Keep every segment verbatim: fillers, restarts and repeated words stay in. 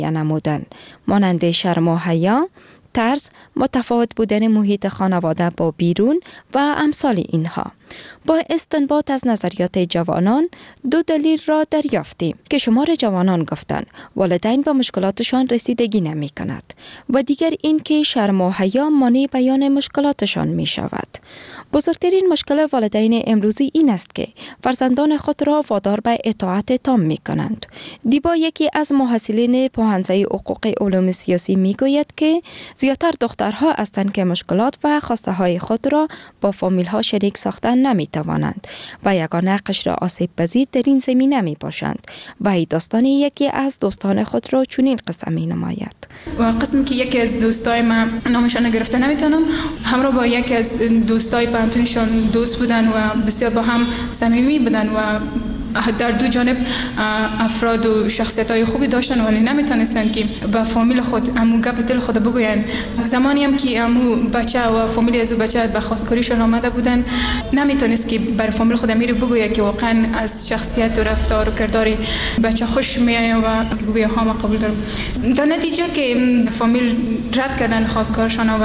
نمودند، مانند شرم و حیا، ترس، متفاوت بودن محیط خانواده با بیرون و امثال اینها. با استنباط از نظریات جوانان دو دلیل را دریافتیم که شمار جوانان گفتند والدین به مشکلاتشان رسیدگی نمی کند و دیگر این که شرم و حیا مانع بیان مشکلاتشان می شود. بزرگترین مشکل والدین امروزی این است که فرزندان خود را وادار به اطاعت تام می کنند. دیبا یکی از محصلین پوهنځی حقوق علوم سیاسی می گوید که زیادتر دخترها هستند که مشکلات و خواسته های خود را با فامیل ها شریک ساختن نمی توانند و یگانه قشر آسیب پذیر در این زمینه می باشند و این داستان یکی از دوستان خود را چنین قصه می نماید. و قسمی که یکی از دوستای من نامشان گرفته نمیتونم، همراه با یکی از دوستای پانتونشان دوست بودن و بسیار با هم صمیمی بودن و در دو جانب افراد و شخصیت‌های خوبی داشتن ولی نمیتونستن که به فامیل خود امو گپ دل خود بگوین. زمانی هم که امو بچه و فامیل از بچه به خواستگاریشون آمده بودن نمیتونست که بر فامیل خود امیر بگوید که واقعا از شخصیت و رفتار و کردار بچه خوش میآید و بگوید ها ما قبول دارم. در نتیجه که فامیل رد کردن خواستگارشون و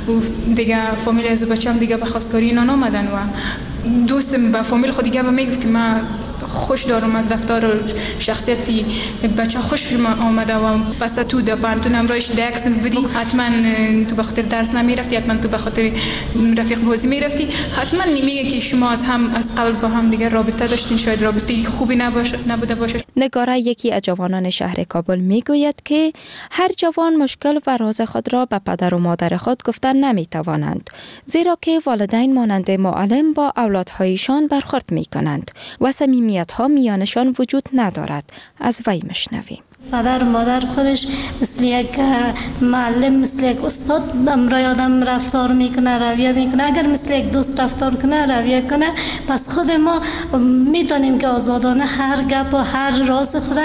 دیگه فامیل از بچه هم دیگه به خواستگاری اینا آمدن و دوست با فامیل خود دیگه میگفت که من خوش دارم از رفتار و شخصیتی بچه خوش آمده و پس تو در پانتون امروز درس بودی، حتما تو به خاطر درس نمیرفتی، حتما تو به خاطر رفیق بازی میرفتی، حتما نمیگه که شما از هم از قبل با هم دیگه رابطه داشتین، شاید رابطه خوبی نباشه نبوده باشه. نگاره یکی از جوانان شهر کابل میگوید که هر جوان مشکل و راز خود را به پدر و مادر خود گفتن نمیتوانند، زیرا که والدین مانند معلم با اولادهایشان برخورد میکنند و صمیمیت ها میانشان وجود ندارد. از وی مشنویم. پدر و مادر خودش مثل یک معلم، مثل یک استاد امرای آدم رفتار میکنه، رویه میکنه. اگر مثل یک دوست رفتار کنه، رویه کنه، پس خود ما میتونیم که آزادانه هر گپ و هر راز خود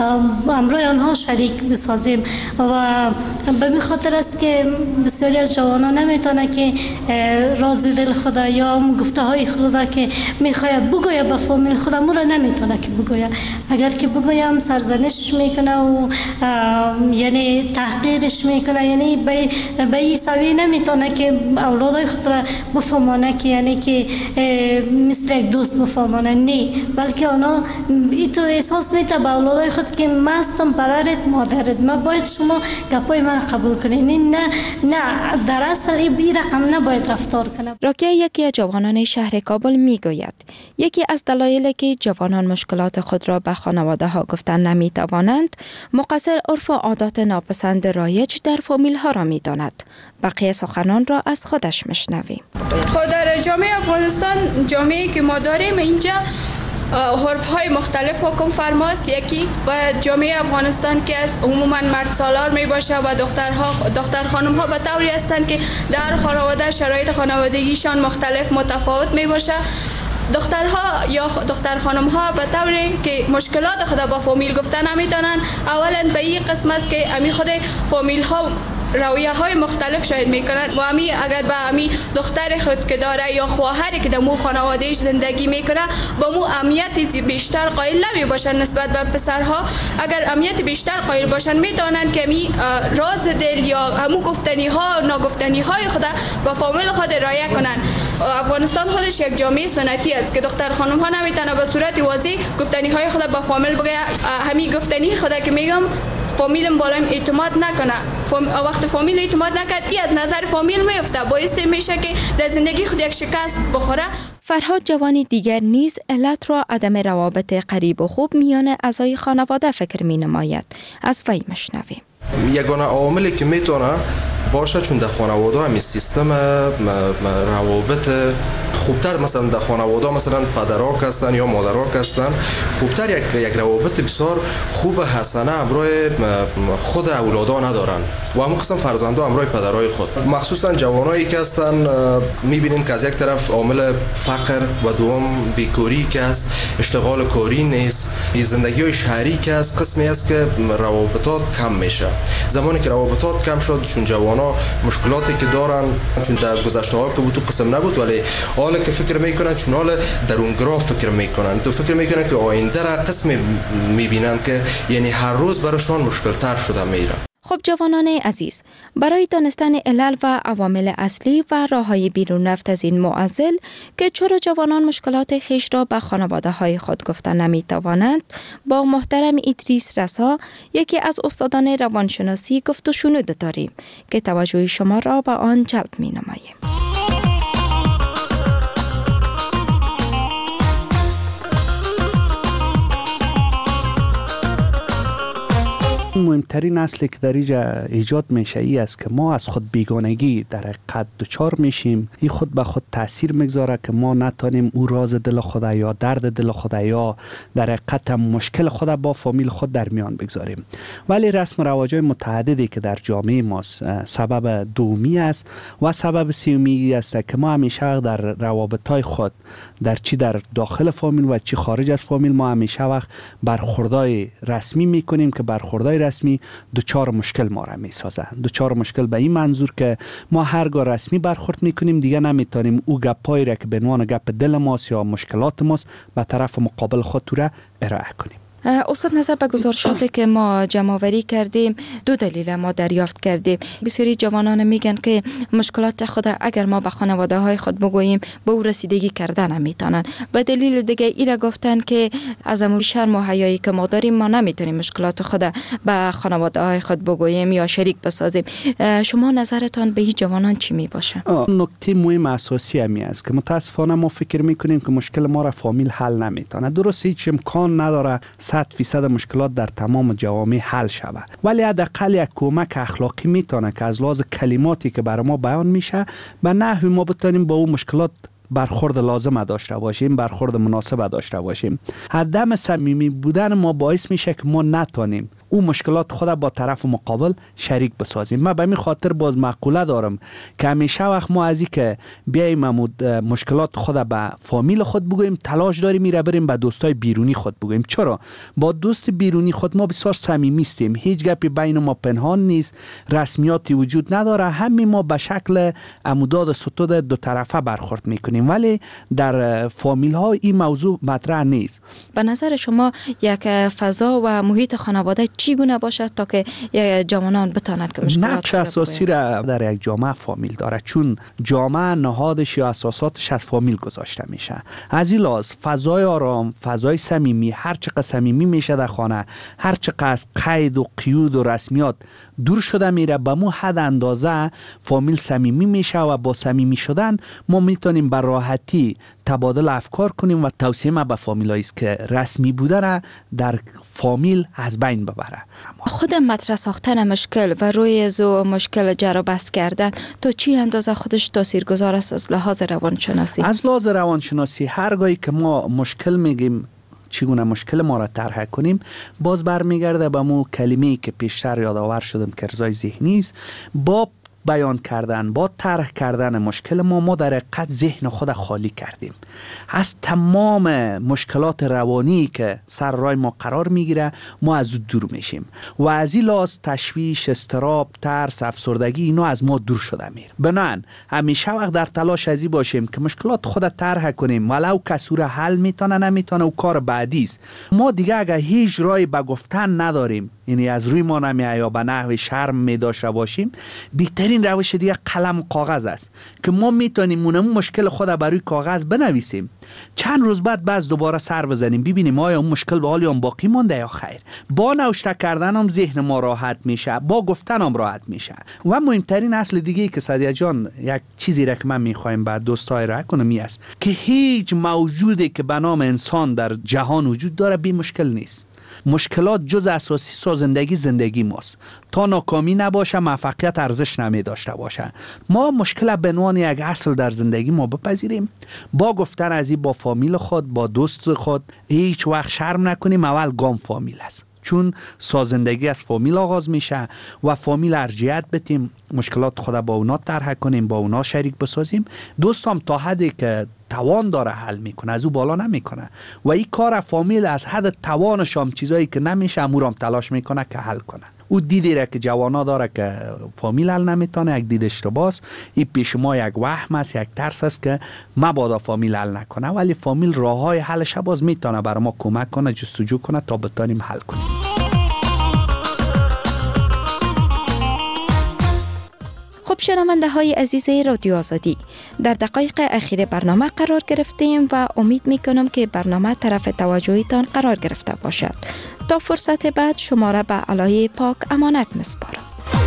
با امرای آنها شریک بسازیم و به می خاطر است که بسیاری از جوانان نمیتونه که راز دل خود یا گفته های خود که میخواد بگویه به فامیل خود مو را نمیتونه که بگویه. اگر که بگویم سرزنش میکنه و یعنی تحقیرش میکنه، یعنی به به این سوی نمیتونه که اولادای خود را بفهمانه که یعنی که مثل یک دوست بفهمانه، نه، بلکه اونا این تو احساس میته به اولادای خود که من هستم پدرت مادرت، من باید شما گپای من قبول کنید. نه نه در اصل این رقم نباید رفتار کنه. راکیه یکی از جوانان شهر کابل میگوید یکی از دلایلی که جوانان مشکلات خود را به خانواده ها گفتن نمی توانند مقصر عرف و عادات ناپسند رایج در فامیل ها را می داند. بقیه سخنان را از خودش مشنویم. خود در جامعه افغانستان، جامعه‌ای که ما داریم اینجا حرف های مختلف حکم فرماست. یکی و جامعه افغانستان که از عموما مرد سالار می باشه و دخترها دختر خانم ها به طوری هستند که در خانواده شرایط خانوادگیشان مختلف متفاوت می باشه. دخترها یا دختر خانم ها به طوری که مشکلات خود با فامیل گفتن نمیتونن. اولا به این قسم است که امی خود فامیل ها رویه های مختلف شاید میکنن و امی اگر به امی دختر خود که داره یا خواهری که در مو خانوادهش زندگی میکنه با مو اهمیت بیشتر قائل نمی باشن نسبت به پسرها. اگر اهمیت بیشتر قائل باشن میتونن که امی راز دل یا همو گفتنی ها ناگفتنی های خود با فامیل خود رعایت کنن. افغانستان خودش یک جامعه سنتی است که دختر خانم ها نمیتونه به صورت واضح گفتنی های خود با فامیل بگه. همین گفتنی خود که میگم فامیلم بالایم اعتماد نکنه، فام... وقت فامیل اعتماد نکرد ای از نظر فامیل میفته، باعث میشه که در زندگی خود یک شکست بخوره. فرهاد جوانی دیگر نیز علت را عدم روابط قریب و خوب میان اعضای خانواده فکر می نماید. از وی مشنویم. یگانه عاملی که میتونه باشه چون در خانواده همین سیستم روابط خوبتر، مثلا در خانواده مثلا پدرها هستن یا مادرها هستن خوبتر یک یک روابط بسیار خوب حسنه همراه خود اولادا ندارن و همون قسم فرزندا همراه پدرهای خود. مخصوصا جوانایی که هستن میبینیم که از یک طرف عامل فقر و دوم بیکاری که است، اشتغال کاری نیست، زندگی های شهری که است، قسمی است که روابطات کم میشه. زمانی که روابطات کم شد چون جوان جوانا مشکلاتی که دارن، چون در گذشته ها که بود تو قسم نبود، ولی حالا که فکر میکنن چون حالا درونگرا فکر میکنن، تو فکر میکنن که آینده را قسم میبینن که یعنی هر روز براشون مشکل تر شده میره. خب جوانان عزیز، برای دانستن علل و عوامل اصلی و راههای بیرون رفت از این معضل که چرا جوانان مشکلات خیش را به خانواده های خود گفتن نمی توانند، با محترم ادریس رسا، یکی از استادان روانشناسی، گفت و شنود داریم که توجه شما را به آن جلب می نماییم. مهمترین اصلی که در اینجا ایجاد میشه ای است که ما از خود بیگانگی در حقیقت دچار میشیم. این خود به خود تاثیر میگذاره که ما نتونیم او راز دل خود یا درد دل خود یا در حقیقت مشکل خود با فامیل خود در میان بگذاریم. ولی رسم و رواج‌های متعددی که در جامعه ما سبب دومی است و سبب سومی است که ما همیشه در روابط‌های خود، در چی در داخل فامیل و چی خارج از فامیل، ما همیشه وقت برخوردهای رسمی میکنیم که برخوردهای رسمی دوچار مشکل ما را می سازه. دوچار مشکل به این منظور که ما هرگاه رسمی برخورد میکنیم دیگه نمیتونیم او گپایی را که به عنوان گپ دل ماست یا مشکلات ماست به طرف مقابل خود را ارائه کنیم. استاد، نظر به گزارشاتی که ما جمع‌آوری کردیم، دو دلیل ما دریافت کردیم. بسیاری جوانان میگن که مشکلات خود اگر ما به خانواده های خود بگوییم به او رسیدگی کردن نمیتونن. و دلیل دیگه ایره گفتن که از امور شرم و حیایی که ما داریم ما نمیتونیم مشکلات خود به خانواده های خود بگوییم یا شریک بسازیم. شما نظرتان به این جوانان چی می باشه؟ نکته مهم اساسی همی است که متاسفانه ما فکر میکنیم که مشکل ما را فامیل حل نمیتونه. درست هیچ امکان نداره صد فیصد مشکلات در تمام جوامع حل شود، ولی حداقل یک کمک اخلاقی میتونه که از لحاظ کلماتی که برای ما بیان میشه به نحوی ما بتونیم با اون مشکلات برخورد لازم داشته باشیم، برخورد مناسب داشته باشیم. عدم صمیمی بودن ما باعث میشه که ما نتونیم او مشکلات خود با طرف مقابل شریک بسازیم. من به این خاطر باز مقوله دارم که همیشه وقت ما از این که بیاییم مشکلات خود به فامیل خود بگوییم، تلاش داریم میره بریم به دوستای بیرونی خود بگوییم. چرا؟ با دوست بیرونی خود ما بسیار صمیمی هستیم، هیچ گپی بین ما پنهان نیست، رسمیاتی وجود نداره، همین ما به شکل عموداد ستود دو طرفه برخورد میکنیم، ولی در فامیل ها این موضوع مطرح نیست. به نظر شما یک فضا و محیط خانواده چگونه باشد تا که جوانان بتانند که مشکلات نقش اساسی را در یک جامعه فامیل داره، چون جامعه نهادش یا اساساتش از فامیل گذاشته میشه. از این لحاظ فضای آرام، فضای صمیمی، هر چقدر صمیمی میشه در خانه، هر چقدر از قید و قیود و رسمیات دور شده میره، به مو حد اندازه فامیل صمیمی میشه و با صمیمی شدن ما میتونیم بر راحتی تبادل افکار کنیم و توصیه ما به فامیلایی است که رسمی بودن در فامیل از بین ببره. خود مطرح ساختن مشکل و روی زو مشکل جرا بست کردن تو چی اندازه خودش تاثیرگذار است از لحاظ روانشناسی؟ از لحاظ روانشناسی هرگاهی که ما مشکل میگیم چگونه مشکل ما را طرح کنیم، باز برمیگرده به مو کلمه‌ای که پیشتر یادآور شدم که ارضای ذهنی است. با بیان کردن، با طرح کردن مشکل ما ما در حقیقت ذهن خود خالی کردیم از تمام مشکلات روانی که سر راه ما قرار میگیره، ما از او دور میشیم و از این لحاظ تشویش، اضطراب، ترس، افسردگی اینا از ما دور شده میره. بنابراین همیشه وقت در تلاش ازی باشیم که مشکلات خود طرح کنیم، ولو کسی را حل میتونه نمیتونه و کار بعدی است. ما دیگه اگر هیچ راهی به گفتن نداریم، یعنی از روی ما نمیاد یا به نحو شرم می داشته باشیم، بهترین روش دیگه قلم و کاغذ است که ما میتونیم اون مشکل خود بر روی کاغذ بنویسیم، چند روز بعد باز دوباره سر بزنیم ببینیم آیا اون مشکل به حال هم باقی مونده یا خیر. با نوشته کردن هم ذهن ما راحت میشه، با گفتن هم راحت میشه. و مهمترین اصل دیگه که سعدیه جان یک چیزی را که من میخوایم بعد دوستای را کنم است که هیچ موجودی که به نام انسان در جهان وجود داره بی مشکل نیست. مشکلات جز اساسی سازندگی زندگی ماست. تا ناکامی نباشه موفقیت ارزش نمی داشته باشه. ما مشکل به عنوان یک اصل در زندگی ما بپذیریم، با گفتن از این با فامیل خود، با دوست خود هیچ وقت شرم نکنیم. اول گام فامیل است، چون سازندگی از فامیل آغاز میشه و فامیل ارجیت بتیم، مشکلات خود با اونا طرح کنیم، با اونا شریک بسازیم. دوستم تا حدی که توان داره حل میکنه، از او بالا نمیکنه و این کار فامیل از حد توانش هم چیزایی که نمیشه امورم تلاش میکنه که حل کنه. او دیدی را که جوانا داره که فامیل حل نمیتونه، یک دید اشتباس. این پیش ما یک وهم است، یک ترس است که مبادا فامیل حل نکنه، ولی فامیل راه های حلش باز میتونه بر ما کمک کنه، جستجو کنه تا بتانیم حل کنیم. خب شنونده های عزیز رادیو آزادی، در دقایق اخیر برنامه قرار گرفتیم و امید می کنم که برنامه طرف توجهتان قرار گرفته باشد. تا فرصت بعد شما را به الهه پاک امانت می‌سپارم.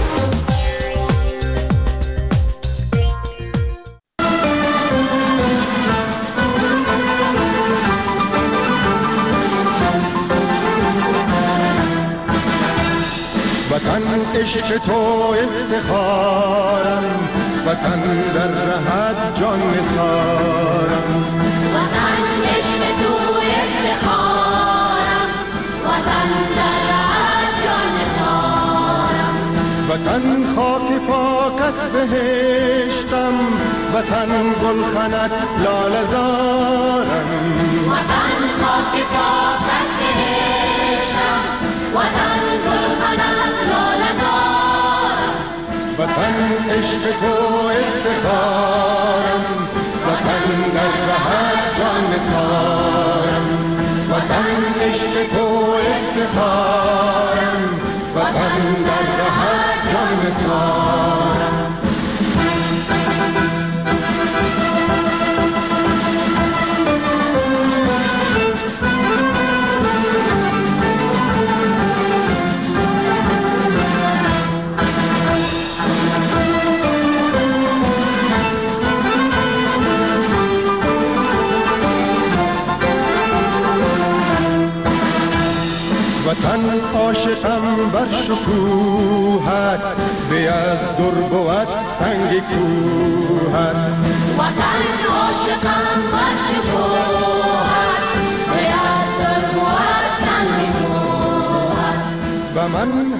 وطن عشق تو افتخارم، وطن در رهت جان نثارم. وطن عشق تو افتخارم، وطن در رهت جان نثارم. وطن خاک پاکت بهشتم، وطن گلخنت لاله زارم. وطن خاک پاکت بهشتم، وطن گلخنت لاله زارم. وطن عشق تو افتخارم، وطن در رهت جان نثارم. وطن عشق تو افتخارم، وطن در رهت جان نثارم. وطن عاشقم بر شکوهت، بی از در بود سنگ کوهت. وطن عاشقم بر شکوهت، بی از در بود سنگ کوهت. و من